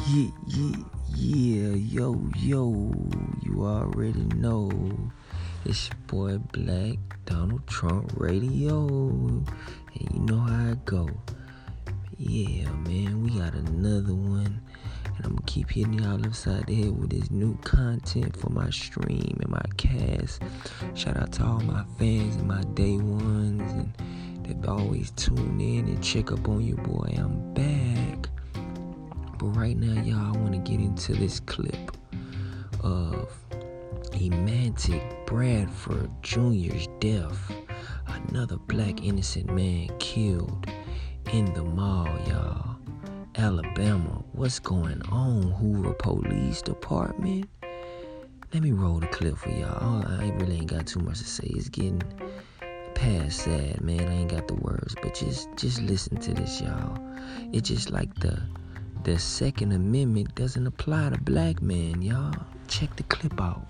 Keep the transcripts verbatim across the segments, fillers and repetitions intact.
Yeah, yeah, yeah, yo, yo, you already know. It's your boy Black, Donald Trump Radio, and you know how it go. Yeah, man, we got another one, and I'm gonna keep hitting y'all upside the head with this new content for my stream and my cast. Shout out to all my fans and my day ones, and they've always tune in and check up on your boy. I'm back. But right now, y'all, I want to get into this clip of Emantic Bradford Junior's death. Another black innocent man killed in the mall, y'all. Alabama, what's going on, Hoover Police Department? Let me roll the clip for y'all. I really ain't got too much to say. It's getting past sad, man. I ain't got the words, but just just listen to this, y'all. It's just like the the Second Amendment doesn't apply to black men, y'all. Check the clip out.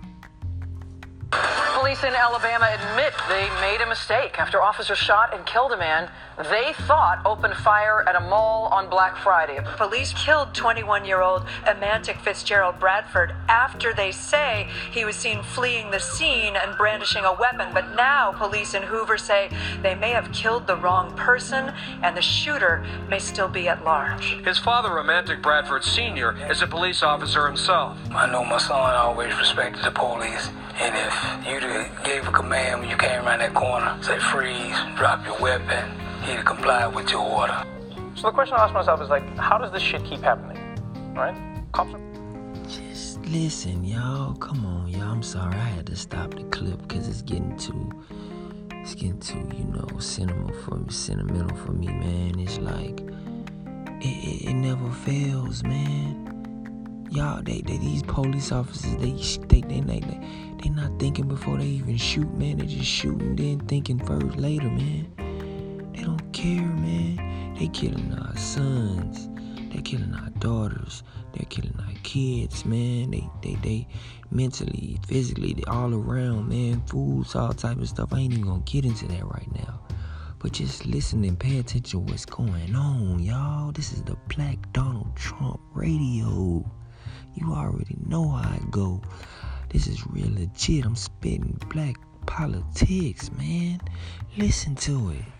Police in Alabama admit they made a mistake after officers shot and killed a man they thought opened fire at a mall on Black Friday. Police killed twenty-one-year-old Emantic Fitzgerald Bradford after they say he was seen fleeing the scene and brandishing a weapon. But now police in Hoover say they may have killed the wrong person and the shooter may still be at large. His father, Emantic Bradford Senior, is a police officer himself. I know my son always respected the police. And if you gave a command when you came around that corner, say freeze, drop your weapon, he'd have complied with your order. So the question I ask myself is like, how does this shit keep happening? Right? Cops are... Just listen, y'all. Come on, y'all. I'm sorry I had to stop the clip because it's getting too, it's getting too, you know, sentimental for me, sentimental for me, man. It's like, it, it, it never fails, man. Y'all, they, they these police officers, they they they they they they not thinking before they even shoot, man. They just shooting, then thinking first later, man. They don't care, man. They killing our sons, they killing our daughters, they're killing our kids, man. They they they mentally, physically, they all around, man. Foods, all type of stuff. I ain't even gonna get into that right now. But just listen and pay attention to what's going on, y'all. This is the Black Donald Trump Radio. You already know how I go. This is real legit. I'm spitting black politics, man. Listen to it.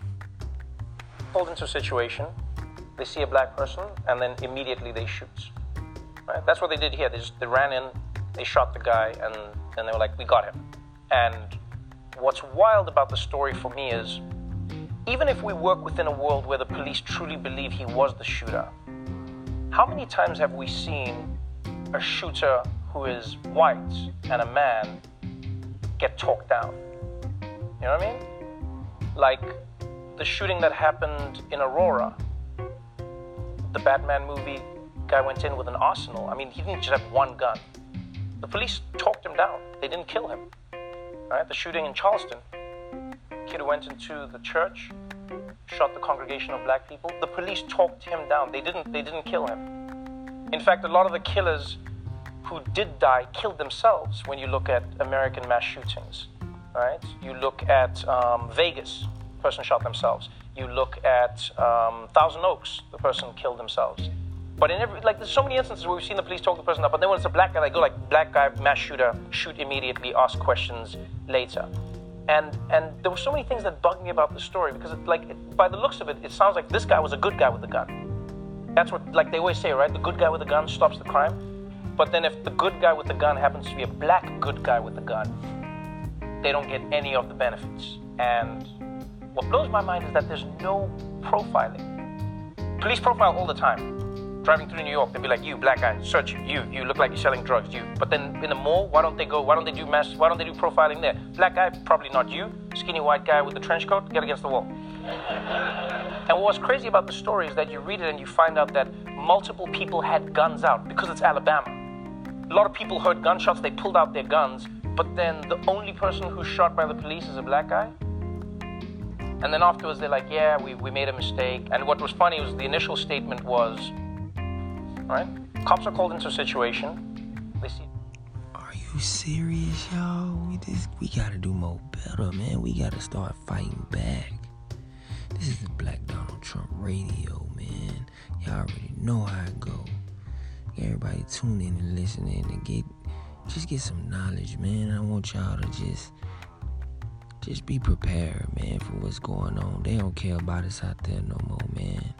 pulled into a situation, they see a black person, and then immediately they shoot. Right? That's what they did here. They just they ran in, they shot the guy, and then they were like, we got him. And what's wild about the story for me is, even if we work within a world where the police truly believe he was the shooter, how many times have we seen a shooter who is white and a man get talked down? You know what I mean? Like the shooting that happened in Aurora, the Batman movie, guy went in with an arsenal. I mean, he didn't just have one gun. The police talked him down. They didn't kill him. Right? The shooting in Charleston, kid who went into the church, shot the congregation of black people. The police talked him down. They didn't. They didn't kill him. In fact, a lot of the killers who did die killed themselves. When you look at American mass shootings, right? You look at um, Vegas, the person shot themselves. You look at um, Thousand Oaks, the person killed themselves. But in every, like, there's so many instances where we've seen the police talk the person up, but then when it's a black guy, they go like, black guy, mass shooter, shoot immediately, ask questions later. And and there were so many things that bugged me about the story, because it, like, it, by the looks of it, it sounds like this guy was a good guy with a gun. That's what, like they always say, right? The good guy with a gun stops the crime. But then if the good guy with the gun happens to be a black good guy with a gun, they don't get any of the benefits. And what blows my mind is that there's no profiling. Police profile all the time. Driving through New York, they'll be like, you, black guy, search you, you, you look like you're selling drugs, you. But then in the mall, why don't they go, why don't they do mass, why don't they do profiling there? Black guy, probably not you. Skinny white guy with the trench coat, get against the wall. And what's crazy about the story is that you read it and you find out that multiple people had guns out because it's Alabama. A lot of people heard gunshots, they pulled out their guns, but then the only person who's shot by the police is a black guy. And then afterwards they're like, yeah, we, we made a mistake. And what was funny was the initial statement was, right? Cops are called into a situation. They see. Are you serious, y'all? We just we gotta do more better, man. We gotta start fighting back. This is the Black Donald Trump Radio, man. Y'all already know how it go. everybody tune in and listen in and get just get some knowledge, man. I want y'all to just just be prepared, man, for what's going on. They don't care about us out there no more, man.